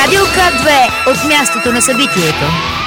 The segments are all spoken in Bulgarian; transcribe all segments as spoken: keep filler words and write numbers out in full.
Радио К две от мястото на събитието.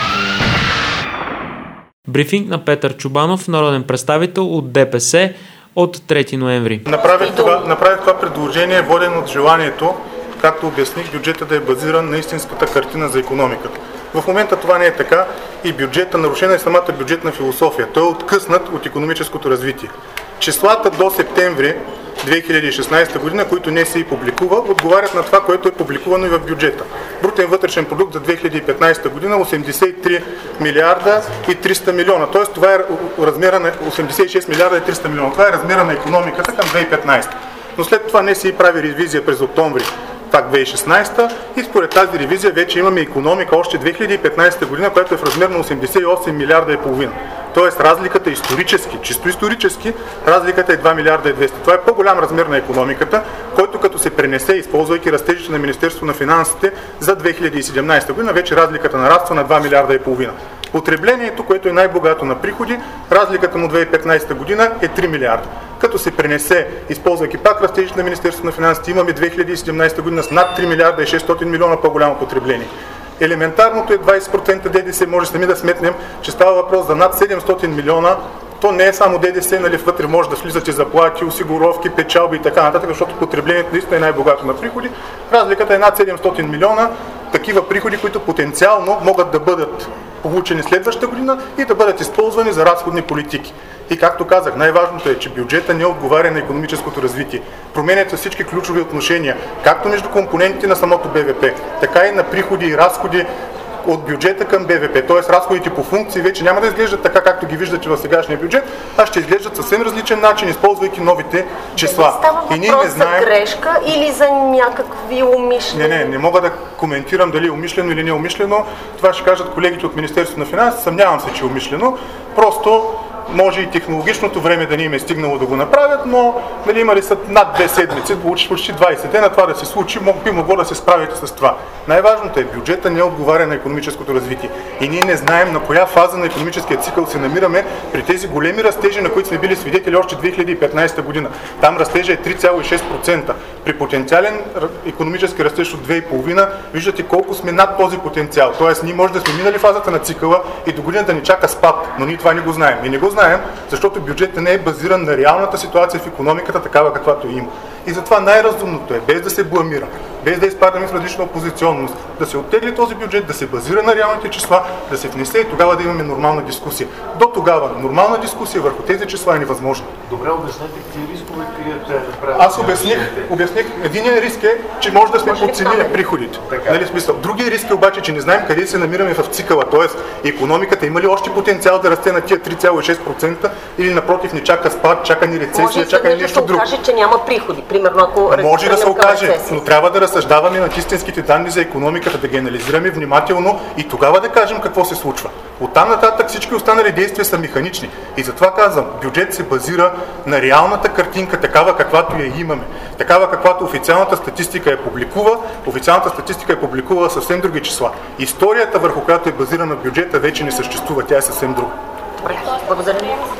Брифинг на Петър Чубанов, народен представител от ДПС от трети ноември. Направих това, направих това предложение, воден от желанието, както обясних, бюджета да е базиран на истинската картина за икономиката. В момента това не е така и бюджета, нарушена е самата бюджетна философия. Той е откъснат от икономическото развитие. Числата до септември две хиляди и шестнадесета година, които не се и публикува, отговарят на това, което е публикувано и в бюджета. Брутен вътрешен продукт за две хиляди и петнадесета година осемдесет и три милиарда и триста милиона. Тоест това е размера на осемдесет и шест милиарда и триста милиона. Това е размера на икономиката към две хиляди и петнадесета. Но след това не се и прави ревизия през октомври пак две хиляди и шестнадесета и според тази ревизия вече имаме икономика още две хиляди и петнадесета година, която е в размер на осемдесет и осем милиарда и половина. Тоест разликата исторически, чисто исторически, разликата е два милиарда и двеста. Това е по-голям размер на икономиката, който като се пренесе, използвайки растежите на Министерството на финансите за две хиляди и седемнадесета година, вече разликата нараства на два милиарда и половина. Потреблението, което е най-богато на приходи, разликата му две хиляди и петнадесета година е три милиарда. Като се пренесе, използвайки пак растежите на Министерството на финансите, имаме две хиляди и седемнадесета година с над три милиарда и шестстотин милиона по-голямо потребление. Елементарното е двадесет процента ДДС, може сами да сметнем, че става въпрос за над седемстотин милиона. То не е само ДДС, нали, вътре може да влизат и заплати, осигуровки, печалби и така нататък, защото потреблението наистина е най-богато на приходи. Разликата е над седемстотин милиона, такива приходи, които потенциално могат да бъдат получени следващата година и да бъдат използвани за разходни политики. И както казах, най-важното е, че бюджета не отговаря на икономическото развитие. Променят се всички ключови отношения, както между компонентите на самото БВП, така и на приходи и разходи от бюджета към БВП, т.е. разходите по функции вече няма да изглеждат така, както ги виждате в сегашния бюджет, а ще изглеждат съвсем различен начин, използвайки новите числа. Става въпрос и ние не знаем... за грешка или за някакви умишлени? Не, не, не мога да коментирам дали е умишлено или не умишлено. Това ще кажат колегите от Министерството на финансите. Съмнявам се, че е умишлено. Просто може и технологичното време да не им е стигнало да го направят, но нали, имали са над две седмици, почти двадесет дена това да се случи, би могло да се справите с това. Най-важното е, бюджета не отговаря на икономическото развитие. И ние не знаем на коя фаза на икономическия цикъл се намираме при тези големи растежи, на които сме били свидетели още две хиляди и петнадесета година. Там растежа е три цяло и шест процента. При потенциален икономически растеж от две и половина виждате колко сме над този потенциал. Тоест ние може да сме минали фазата на цикъла и до година да ни чака спад, но ние това не го знаем. И не го знаем, защото бюджетът не е базиран на реалната ситуация в икономиката, такава каквато има. И затова най-разумното е, без да се бламира, без да изпадаме в различна опозиционност, да се оттегли този бюджет, да се базира на реалните числа, да се внесе и тогава да имаме нормална дискусия. До тогава нормална дискусия върху тези числа е невъзможна. Добре, обяснете какви рискове криете да направят. Аз обясних, обясних, единият риск е, че може да сме подценили приходите. Нали, смисъл. Другия риск е обаче, че не знаем къде се намираме в цикъла, т.е. икономиката има ли още потенциал да расте на тия три цяло и шест процента или напротив ни чака спад, чака ни рецесия, чака ни нещо друго. Може да се окаже, че няма приходи. Примерно, ако може да се окаже, но трябва да разсъждаваме над истинските данни за икономиката, да ги анализираме внимателно и тогава да кажем какво се случва. Оттам нататък всички останали действия са механични. И затова казвам, бюджет се базира на реалната картинка, такава каквато я имаме. Такава каквато официалната статистика е публикува, официалната статистика е публикувала съвсем други числа. Историята, върху която е базирана бюджета, вече не съществува, тя е съвсем друга. Добре, благодаря.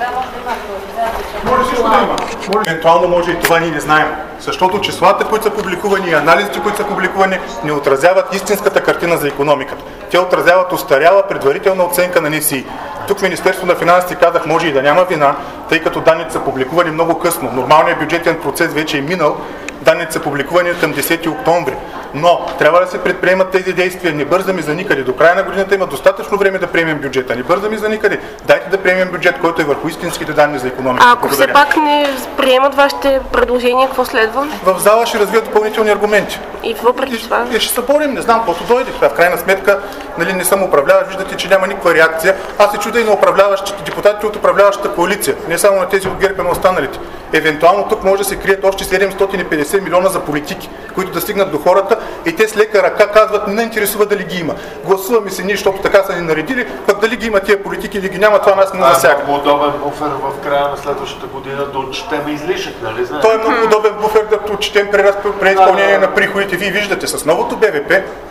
Може всичко да има. Може, евентуално може и това ние не знаем. Защото числата, които са публикувани и анализите, които са публикувани, не отразяват истинската картина за икономиката. Те отразяват устаряла предварителна оценка на НСИ. Тук Министерството на финансите казах, може и да няма вина, тъй като данните са публикувани много късно. Нормалният бюджетен процес вече е минал. Данните са публикувани към десети октомври. Но трябва да се предприемат тези действия. Не бързаме за никъде. До края на годината има достатъчно време да приемем бюджета. Не бързаме за никъде. Дайте да приемем бюджет, който е върху истинските данни за икономика. А ако все пак не приемат вашите предложения, какво следва? В зала ще развият допълнителни аргументи. И въпреки и, това? И ще се борим, не знам каквото дойде. В крайна сметка, нали, не съм управляващ, виждате, че няма никаква реакция. Аз се чудя и на управляващите, депутатите от управляващата коалиция, не само на тези от ГЕРБ, на останалите. Евентуално тук може да се крият още седемстотин и петдесет милиона за политики, които да стигнат до хората и те с лека ръка казват, не интересува дали ги има. Гласуваме се ние, защото така са ни наредили, пък дали ги има тия политики или ги няма, това нас не засяга. Това е много удобен буфер в края на следващата година да отчетем излишък, нали знаете? Той е много удобен буфер да отчетем преизпълнение на приходите. Вие виждате, с новото БВП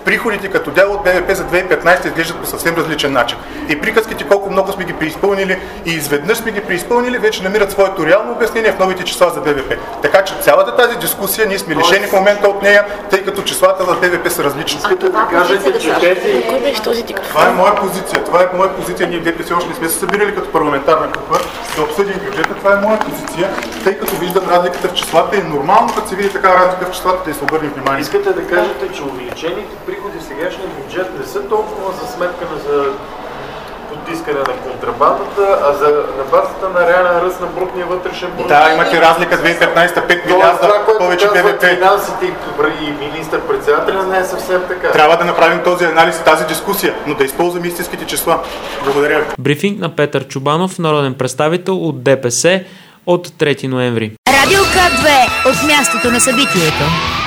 приходите като дял от БВП за две хиляди и петнадесета изглеждат по съвсем различен начин. И приказките колко много сме ги преизпълнили и изведнъж сме ги преизпълнили, вече намират своето реално обяснение в новите числа за БВП. Така че цялата тази дискусия ние сме лишени в момента от нея, тъй като числата за БВП са различни. Искате да кажете, че тези... Кой беше този диктор? Това е моя позиция. Това е моя позиция. Ние в ДПС още не сме се събирали като парламентарна група да обсъдим бюджета. Това е моя позиция, тъй като виждам разликата в числата и нормално, като се види такава разлика в числата, да се обърне внимание. Искате да кажете, че увеличените приходи в сегашния бюджет не са толкова за сметка на за потискане на контрабандата, а за на базата на реален ръст на брутния вътрешен продукт. Да, имате разлика две хиляди и петнадесета пет милиарда повече БВП. Финансите и министър-председателя не е съвсем така. Трябва да направим този анализ и тази дискусия, но да използваме истинските числа. Благодаря ви. Брифинг на Петър Чубанов, народен представител от ДПС от трети ноември. Радио К две от мястото на събитието.